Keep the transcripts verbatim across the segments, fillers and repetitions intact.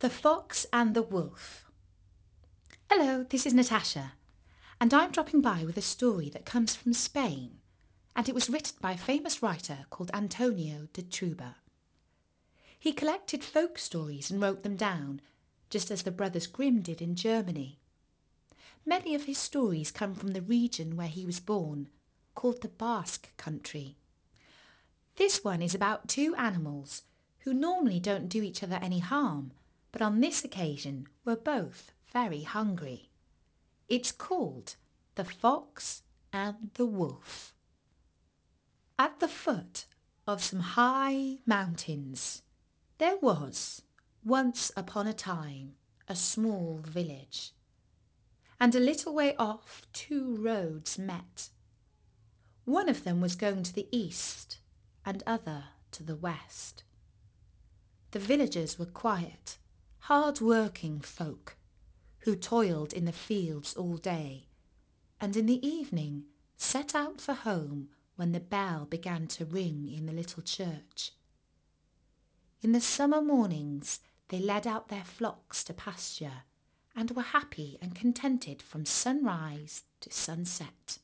The Fox and the Wolf. Hello, this is Natasha, and I'm dropping by with a story that comes from Spain, and it was written by a famous writer called Antonio de Truba. He collected folk stories and wrote them down, just as the Brothers Grimm did in Germany. Many of his stories come from the region where he was born, called the Basque Country. This one is about two animals who normally don't do each other any harm, but on this occasion were both very hungry. It's called The Fox and the Wolf. At the foot of some high mountains, there was, once upon a time, a small village. And a little way off, two roads met. One of them was going to the east, and other to the west. The villagers were quiet, hard-working folk who toiled in the fields all day, and in the evening set out for home when the bell began to ring in the little church. In the summer mornings they led out their flocks to pasture and were happy and contented from sunrise to sunset.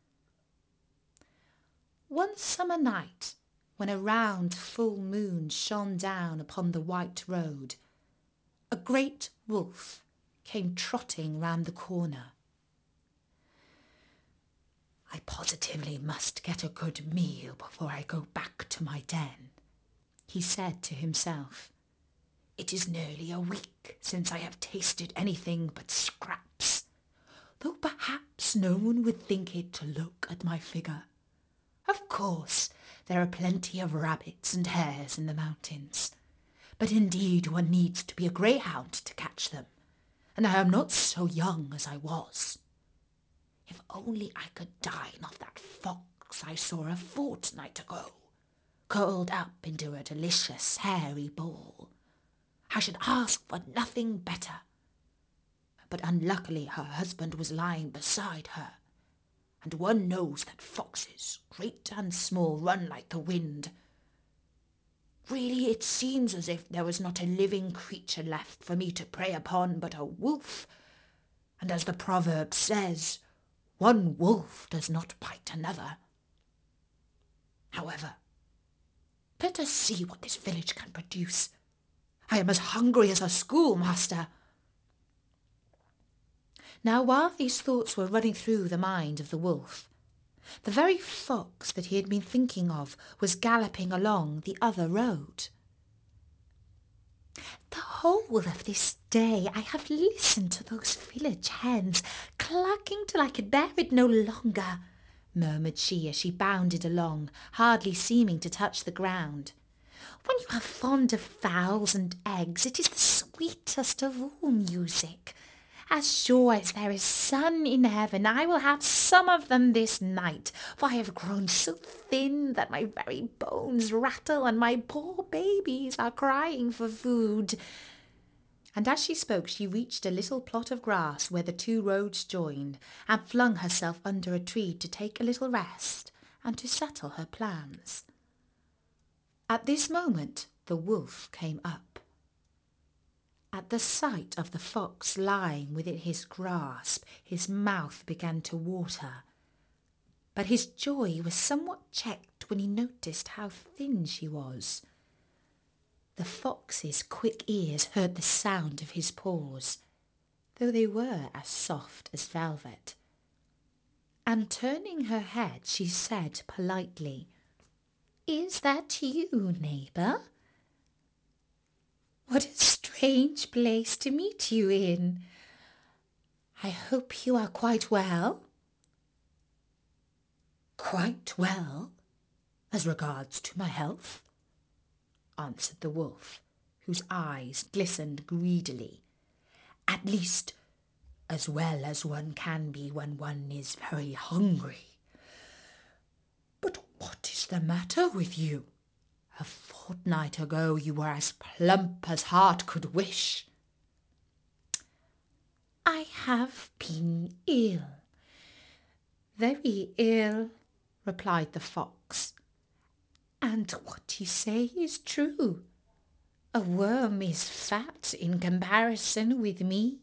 One summer night, when a round full moon shone down upon the white road, a great wolf came trotting round the corner. "I positively must get a good meal before I go back to my den," he said to himself. "It is nearly a week since I have tasted anything but scraps, though perhaps no one would think it to look at my figure. Of course, there are plenty of rabbits and hares in the mountains, but indeed one needs to be a greyhound to catch them, and I am not so young as I was. If only I could dine off that fox I saw a fortnight ago, curled up into a delicious hairy ball. I should ask for nothing better. But unluckily her husband was lying beside her, and one knows that foxes, great and small, run like the wind. Really, it seems as if there was not a living creature left for me to prey upon but a wolf, and as the proverb says, one wolf does not bite another. However, let us see what this village can produce. I am as hungry as a schoolmaster." Now, while these thoughts were running through the mind of the wolf, the very fox that he had been thinking of was galloping along the other road. "The whole of this day I have listened to those village hens clucking till I could bear it no longer," murmured she as she bounded along, hardly seeming to touch the ground. "When you are fond of fowls and eggs, it is the sweetest of all music. As sure as there is sun in heaven, I will have some of them this night, for I have grown so thin that my very bones rattle, and my poor babies are crying for food." And as she spoke, she reached a little plot of grass where the two roads joined, and flung herself under a tree to take a little rest and to settle her plans. At this moment the wolf came up. At the sight of the fox lying within his grasp, his mouth began to water, but his joy was somewhat checked when he noticed how thin she was. The fox's quick ears heard the sound of his paws, though they were as soft as velvet, and turning her head she said politely, "Is that you, neighbour? What a strange place to meet you in. I hope you are quite well." "Quite well, as regards to my health," answered the wolf, whose eyes glistened greedily. "At least, as well as one can be when one is very hungry. But what is the matter with you? A fortnight ago you were as plump as heart could wish." "I have been ill, very ill," replied the fox, "and what you say is true. A worm is fat in comparison with me.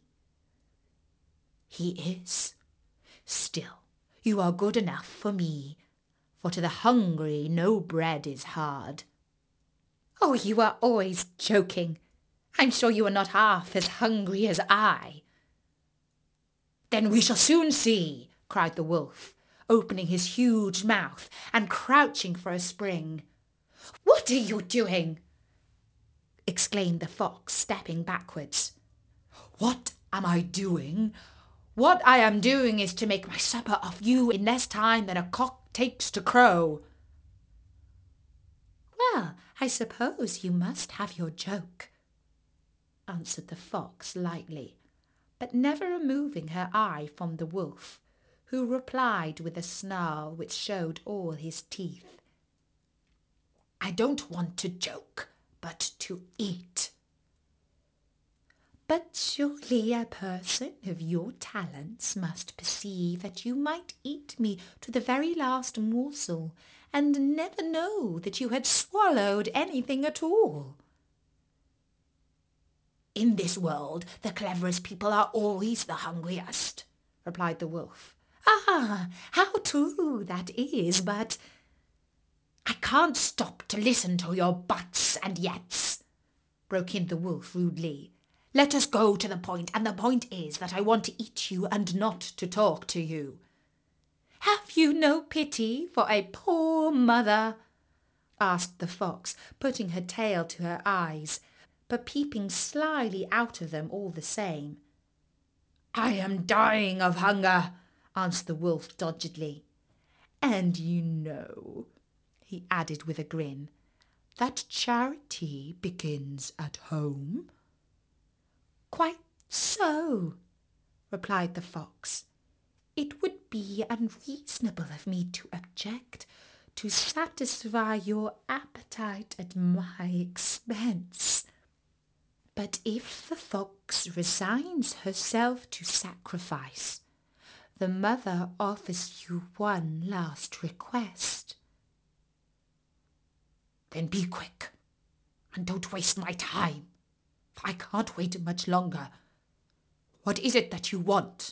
He is. Still, you are good enough for me, for to the hungry no bread is hard. Oh, you are always joking. I'm sure you are not half as hungry as I. Then we shall soon see, cried the wolf, opening his huge mouth and crouching for a spring. What are you doing? Exclaimed the fox, stepping backwards. What am I doing? What I am doing is to make my supper of you in less time than a cock takes to crow. Well, I suppose you must have your joke, answered the fox lightly, but never removing her eye from the wolf, who replied with a snarl which showed all his teeth. I don't want to joke, but to eat. But surely a person of your talents must perceive that you might eat me to the very last morsel, and never know that you had swallowed anything at all. In this world, the cleverest people are always the hungriest, replied the wolf. Ah, how true that is, but I can't stop to listen to your buts and yets, broke in the wolf rudely. Let us go to the point, and the point is that I want to eat you and not to talk to you. Have you no pity for a poor mother? Asked the fox, putting her tail to her eyes, but peeping slyly out of them all the same. I am dying of hunger, answered the wolf doggedly. And you know, he added with a grin, that charity begins at home. Quite so, replied the fox. It would be unreasonable of me to object to satisfy your appetite at my expense. But if the fox resigns herself to sacrifice, the mother offers you one last request. Then be quick, and don't waste my time, for I can't wait much longer. What is it that you want?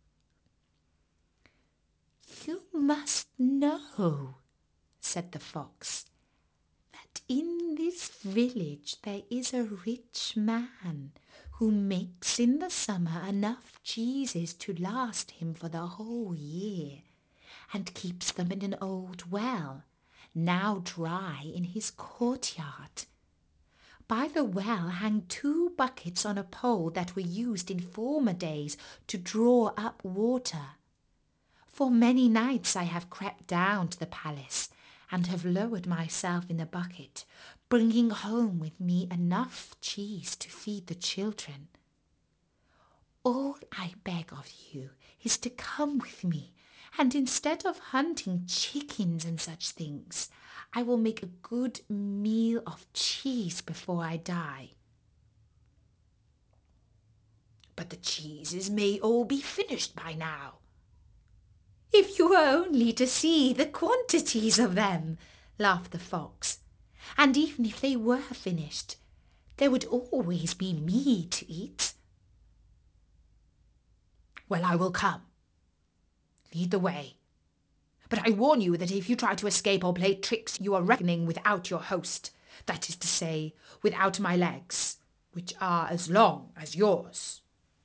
You must know, said the fox, that in this village there is a rich man who makes in the summer enough cheeses to last him for the whole year, and keeps them in an old well, now dry, in his courtyard. By the well hang two buckets on a pole that were used in former days to draw up water. For many nights I have crept down to the palace and have lowered myself in the bucket, bringing home with me enough cheese to feed the children. All I beg of you is to come with me, and instead of hunting chickens and such things, I will make a good meal of cheese before I die. But the cheeses may all be finished by now. If you were only to see the quantities of them, laughed the fox. And even if they were finished, there would always be me to eat. Well, I will come. Lead the way. But I warn you that if you try to escape or play tricks, you are reckoning without your host. That is to say, without my legs, which are as long as yours.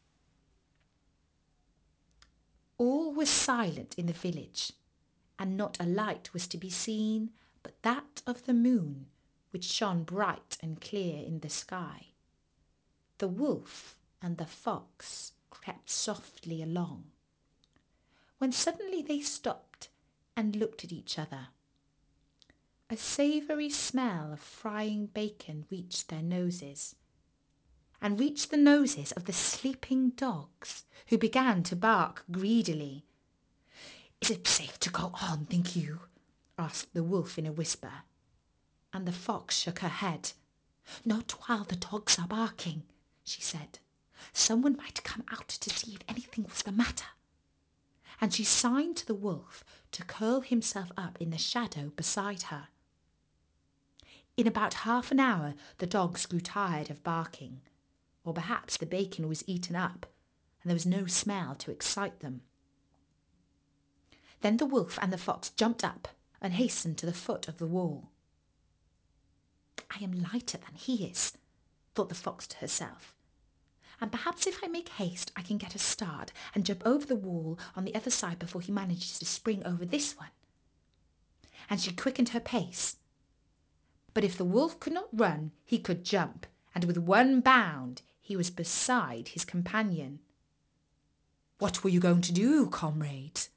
All was silent in the village, and not a light was to be seen but that of the moon, which shone bright and clear in the sky. The wolf and the fox crept softly along, when suddenly they stopped and looked at each other. A savoury smell of frying bacon reached their noses, and reached the noses of the sleeping dogs, who began to bark greedily. Is it safe to go on, think you? Asked the wolf in a whisper, and the fox shook her head. Not while the dogs are barking, she said. Someone might come out to see if anything was the matter. And she signed to the wolf to curl himself up in the shadow beside her. In about half an hour the dogs grew tired of barking, or perhaps the bacon was eaten up, and there was no smell to excite them. Then the wolf and the fox jumped up and hastened to the foot of the wall. "I am lighter than he is," thought the fox to herself, "and perhaps if I make haste I can get a start and jump over the wall on the other side before he manages to spring over this one." And she quickened her pace. But if the wolf could not run, he could jump, and with one bound he was beside his companion. "What were you going to do, comrade?"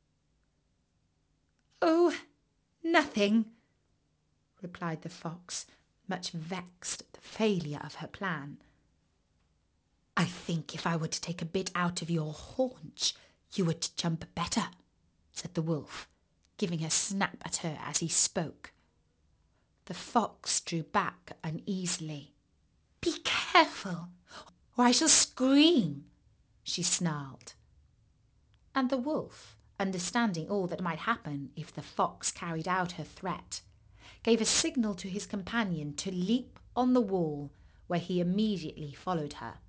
"Oh, nothing," replied the fox, much vexed at the failure of her plan. "I think if I were to take a bit out of your haunch, you would jump better," said the wolf, giving a snap at her as he spoke. The fox drew back uneasily. "Be careful, or I shall scream," she snarled. And the wolf, understanding all that might happen if the fox carried out her threat, gave a signal to his companion to leap on the wall, where he immediately followed her.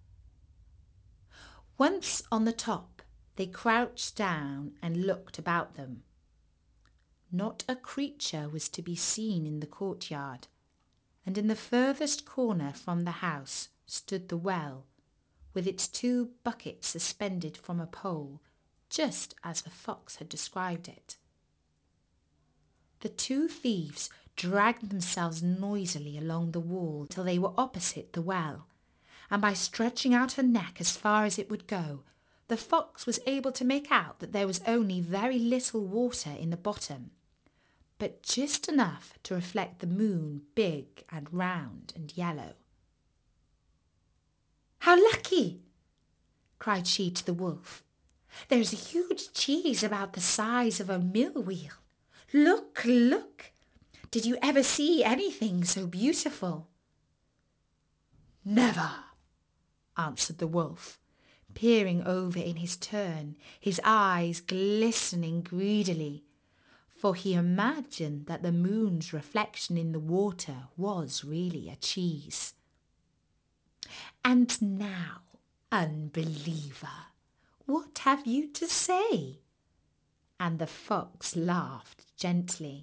Once on the top, they crouched down and looked about them. Not a creature was to be seen in the courtyard, and in the furthest corner from the house stood the well, with its two buckets suspended from a pole, just as the fox had described it. The two thieves dragged themselves noisily along the wall till they were opposite the well, and by stretching out her neck as far as it would go, the fox was able to make out that there was only very little water in the bottom, but just enough to reflect the moon big and round and yellow. "How lucky!" cried she to the wolf. "There's a huge cheese about the size of a mill wheel. Look, look! Did you ever see anything so beautiful?" "Never," answered the wolf, peering over in his turn, his eyes glistening greedily, for he imagined that the moon's reflection in the water was really a cheese. "And now, unbeliever, what have you to say?" And the fox laughed gently.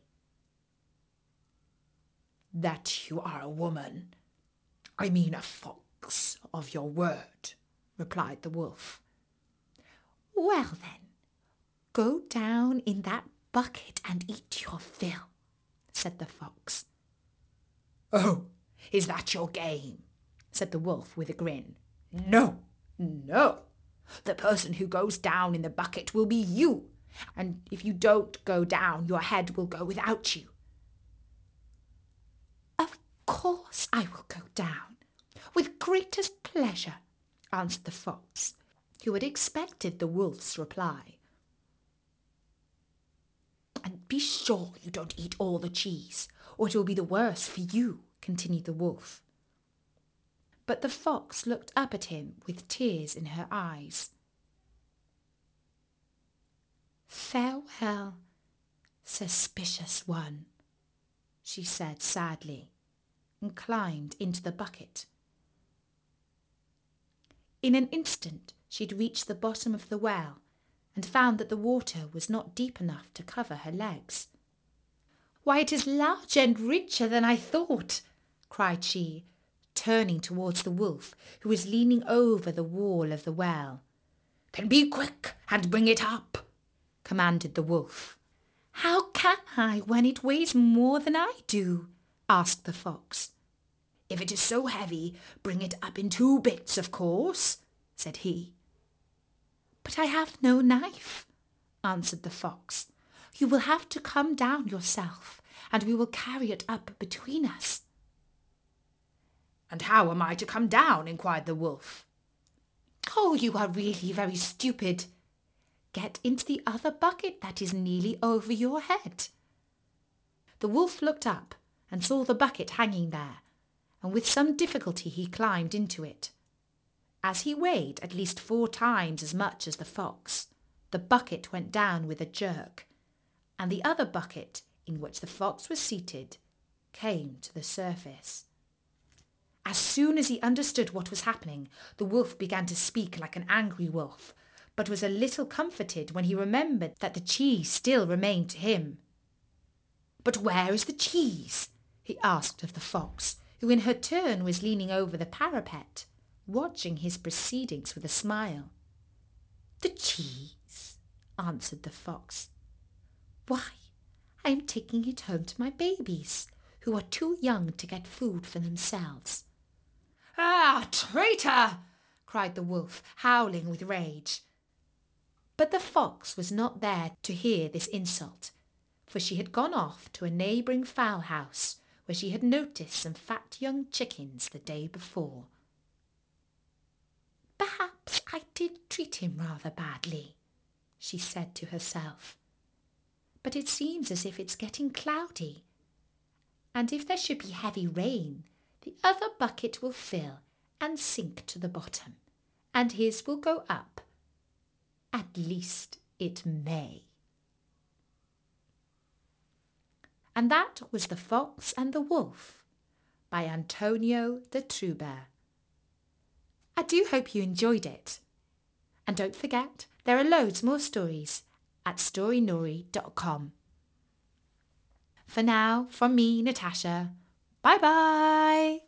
"That you are a woman, I mean a fox of your word," replied the wolf. "Well then, go down in that bucket and eat your fill," said the fox. "Oh, is that your game?" said the wolf with a grin. "No, no, the person who goes down in the bucket will be you, and if you don't go down, your head will go without you." "Of course I will go down, with greatest pleasure," answered the fox, who had expected the wolf's reply. "And be sure you don't eat all the cheese, or it will be the worse for you," continued the wolf. But the fox looked up at him with tears in her eyes. "Farewell, suspicious one," she said sadly, and climbed into the bucket. In an instant she had reached the bottom of the well, and found that the water was not deep enough to cover her legs. "Why, it is larger and richer than I thought," cried she, turning towards the wolf, who was leaning over the wall of the well. "Then be quick and bring it up," commanded the wolf. "How can I when it weighs more than I do?" asked the fox. "If it is so heavy, bring it up in two bits, of course," said he. "But I have no knife," answered the fox. "You will have to come down yourself, and we will carry it up between us." "And how am I to come down?" inquired the wolf. "Oh, you are really very stupid. Get into the other bucket that is nearly over your head." The wolf looked up and saw the bucket hanging there, and with some difficulty he climbed into it. As he weighed at least four times as much as the fox, the bucket went down with a jerk, and the other bucket, in which the fox was seated, came to the surface. As soon as he understood what was happening, the wolf began to speak like an angry wolf, but was a little comforted when he remembered that the cheese still remained to him. "But where is the cheese?" he asked of the fox, who in her turn was leaning over the parapet, watching his proceedings with a smile. "The cheese?" answered the fox. "Why, I am taking it home to my babies, who are too young to get food for themselves." "Ah, traitor!" cried the wolf, howling with rage. But the fox was not there to hear this insult, for she had gone off to a neighbouring fowl house where she had noticed some fat young chickens the day before. "Perhaps I did treat him rather badly," she said to herself. "But it seems as if it's getting cloudy, and if there should be heavy rain, the other bucket will fill and sink to the bottom, and his will go up. At least it may." And that was The Fox and the Wolf by Antonio de Truber. I do hope you enjoyed it. And don't forget, there are loads more stories at story nori dot com. For now, from me, Natasha, bye bye!